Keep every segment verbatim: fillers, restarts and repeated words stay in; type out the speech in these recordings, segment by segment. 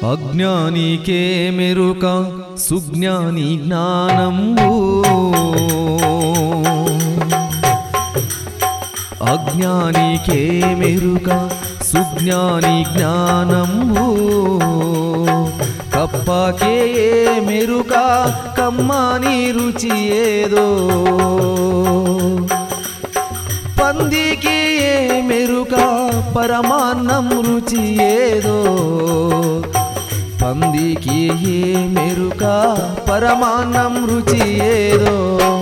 అజ్ఞానికే మెరుక సుజ్ఞాని జ్ఞానంబు అజ్ఞానికే మెరుక సుజ్ఞాని జ్ఞానంబు కప్పకే మెరుక కమ్మని రుచి ఏదో పందికి మెరుక పరమాన్నం రుచి ఏదో పందికి మెరుక పరమాన్నం రుచి ఏదో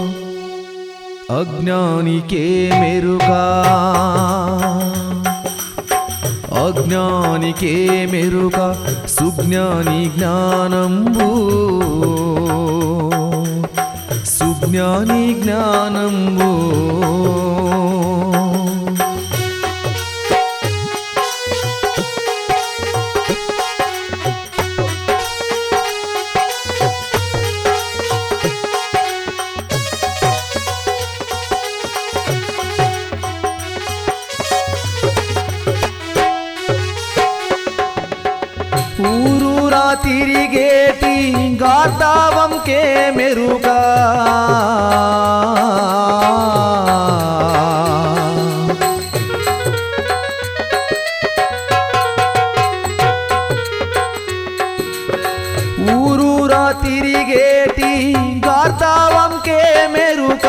అజ్ఞానికే మెరుక అజ్ఞానికే మెరుక సుజ్ఞాని జ్ఞానంబు సుజ్ఞాని జ్ఞానంబు ఊరూరా తిరిగేటి గాతావంకే మెరుక ఊరూరా తిరిగేటి గాతావంకే మెరుక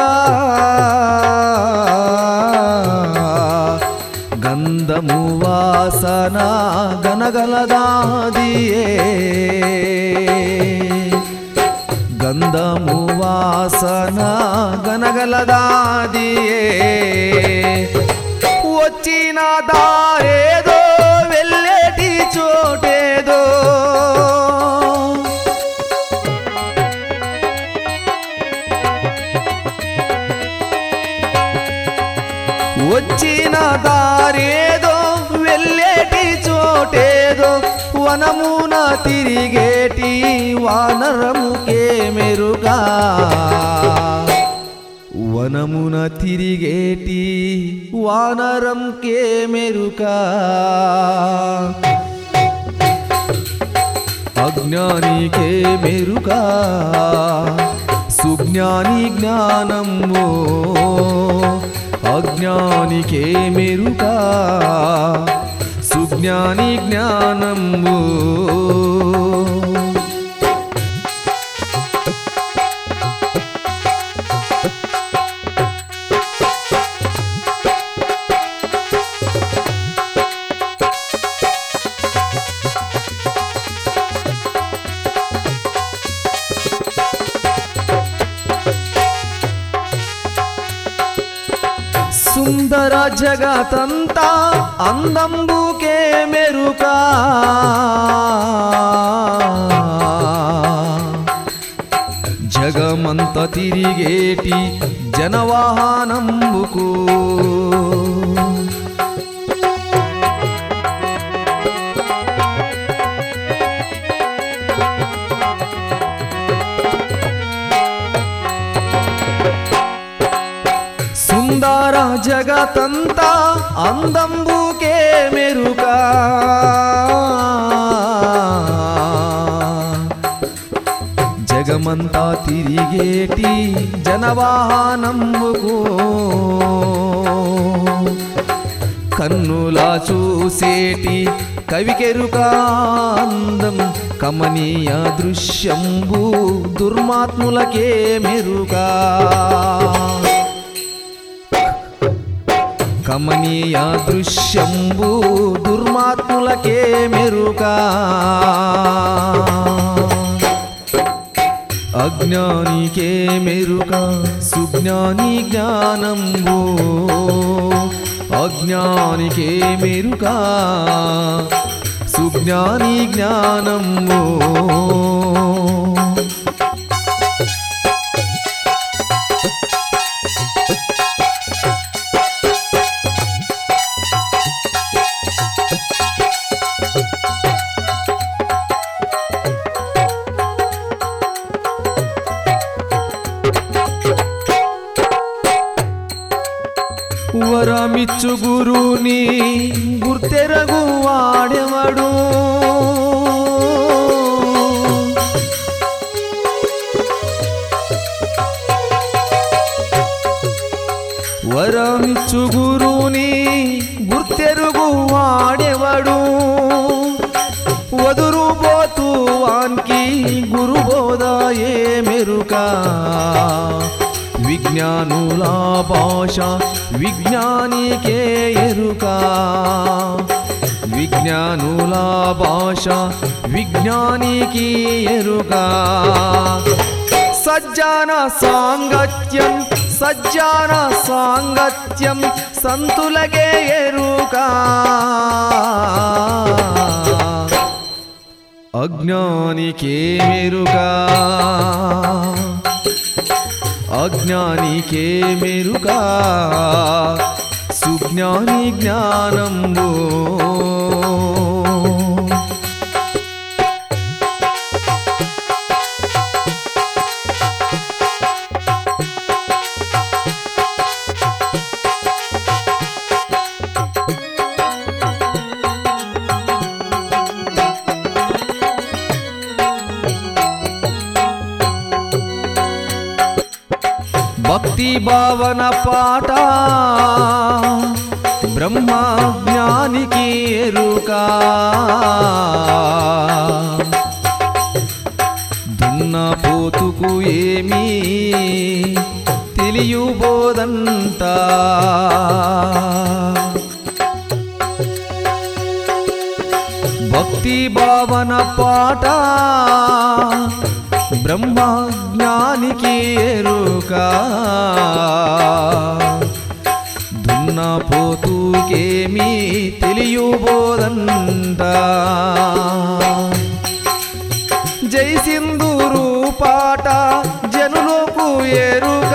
గంధము వాసన గనగలదాదియే గంధము వాసన గనగలదాదియే వచ్చిన దారేదో వెళ్ళేటి చోటేదో వచ్చిన దారేదో వెళ్ళేటి చోటేదో వనమున తిరిగేటి వానరముకే మెరుగా వనమున తిరిగేటి వానరంకే మెరుగా అజ్ఞానికే మెరుగా సుజ్ఞాని జ్ఞానము అజ్ఞానికే మెరుక సుజ్ఞాని జ్ఞానంబు సుందర జగతంతా అందంబుకే మెరుక జగమంత తిరిగేటి జనవాహనంబుకు సుందర జగతంతా అందంబుకే మెరుక జగమంతా తిరిగేటి జనవాహనంబుకు కన్నులా చూసేటి కవికెరుక అందం కమనీయ దృశ్యంబు దుర్మాత్ములకే మెరుక కమనీయ దృశ్యంబు దుర్మాత్ములకే మెరుక అజ్ఞానికే మెరుక సుజ్ఞాని జ్ఞానంబు అజ్ఞానికే మెరుక సుజ్ఞాని జ్ఞానంబు వరమిచ్చు గురుని గుర్తెరగు వాడెవడు వరమిచ్చు గురుని గుర్తెరుగు వాడెవడు వదురుబోతు వానికి గురుబోధ ఏ మెరుక విజ్ఞానుల భాష విజ్ఞానికే ఎరుక విజ్ఞానుల భాష విజ్ఞానికి ఎరుక సజ్జన సాంగత్యం సజ్జన సాంగత్యం సంతులకే ఎరుక అజ్ఞానికే మెరుక అజ్ఞానికే మెరుక సుజ్ఞాని జ్ఞానంబు భక్తి భావన పాట బ్రహ్మ జ్ఞానికి ఎరుక దున్నపోతుకు ఏమీ తెలియబోదంట భక్తి భావన పాట బ్రహ్మ జ్ఞానికి ఎరుక దున్నపోతుకేమీ తెలియబోదంట జై సింధూరు పాట జనులకు ఎరుక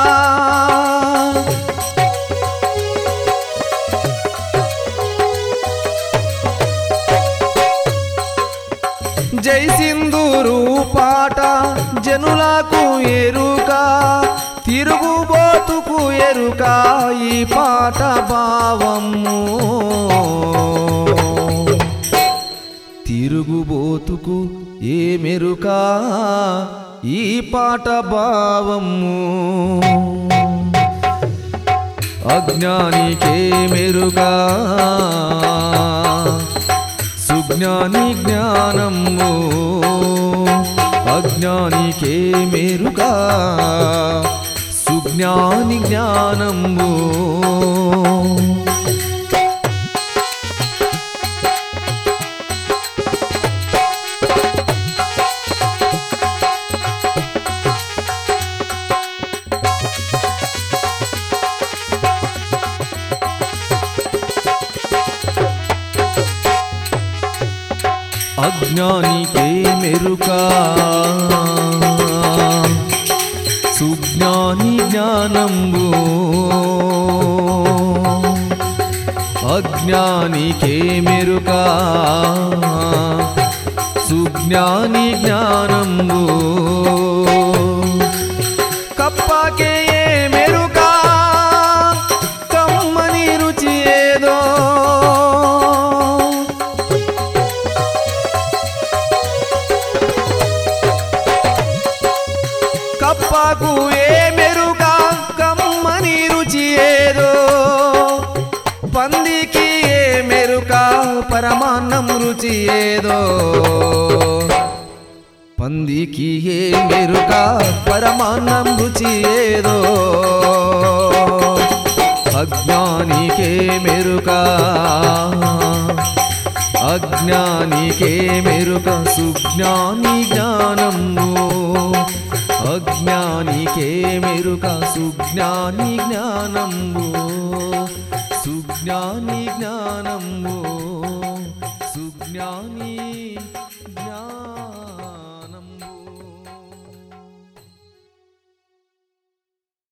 జై సింధూరు పాట జనులకు ఎరుక తిరుగుబోతుకు ఎరుక ఈ పాట భావము తిరుగుబోతుకు ఏ మెరుక ఈ పాట భావము అజ్ఞానికే మెరుక సుజ్ఞాని జ్ఞానము అజ్ఞానికే మెరుక సుజ్ఞాని జ్ఞానము అజ్ఞానికే మెరుక సుజ్ఞాని జ్ఞానంబు అజ్ఞానికే మెరుక సుజ్ఞాని జ్ఞానంబు కప్పకే ఏ మెరుక కమ్మని రుచి ఏదో కప్పకు ఏ మెరుక కమ్మని రుచి ఏదో పందికి ఏ మెరుక పరమాన్నం రుచి ఏదో పందికి ఏ మెరుక పరమాన్నం రుచి ఏదో అజ్ఞానికే మెరుక అజ్ఞానికే మెరుక సుజ్ఞాని జ్ఞానము అజ్ఞానికే మెరుక సుజ్ఞాని జ్ఞానంబు సుజ్ఞాని జ్ఞానంబు సుజ్ఞాని జ్ఞానం